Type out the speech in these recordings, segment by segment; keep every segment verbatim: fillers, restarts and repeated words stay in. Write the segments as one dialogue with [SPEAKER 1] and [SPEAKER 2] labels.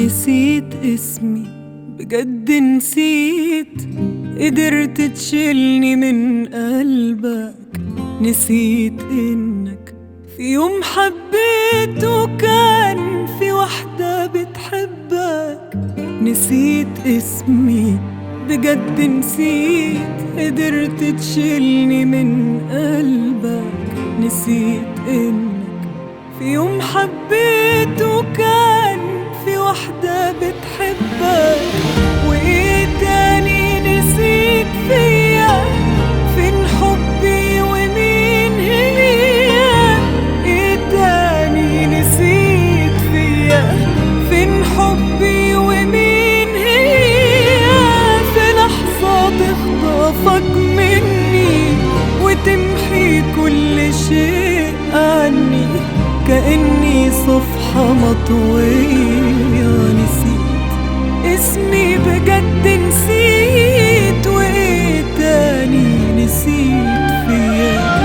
[SPEAKER 1] نسيت اسمي بجد نسيت، قدرت تشيلني من قلبك. نسيت انك في يوم حبيت وكان في واحدة بتحبك. نسيت اسمي بجد نسيت، قدرت تشيلني من قلبك. نسيت انك في يوم حبيت وكان في واحدة بتحبك. وايه تاني نسيت فيا؟ فين حبي ومين هي؟ ايه تاني نسيت فيا؟ فين حبي ومين هي؟ في لحظة تخطفك مني وتمحي كل شيء عني، كأني صفحة مطوية. نسيت اسمي بجد نسيت، وايه تاني نسيت فيا؟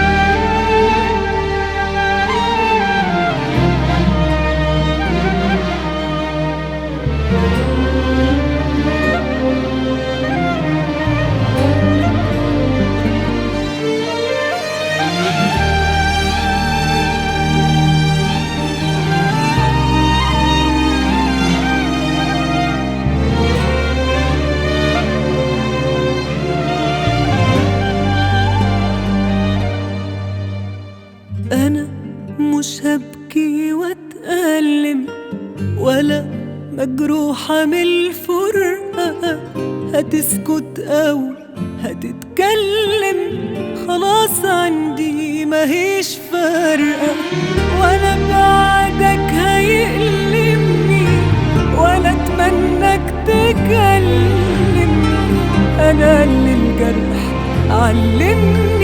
[SPEAKER 1] أنا مش هبكي واتألم ولا مجروحة من الفرقة، هتسكت أو هتتكلم خلاص عندي ماهيش فارقة. ولا بعدك هيألمني ولا أتمنىك تكلمني، أنا اللي الجرح علمني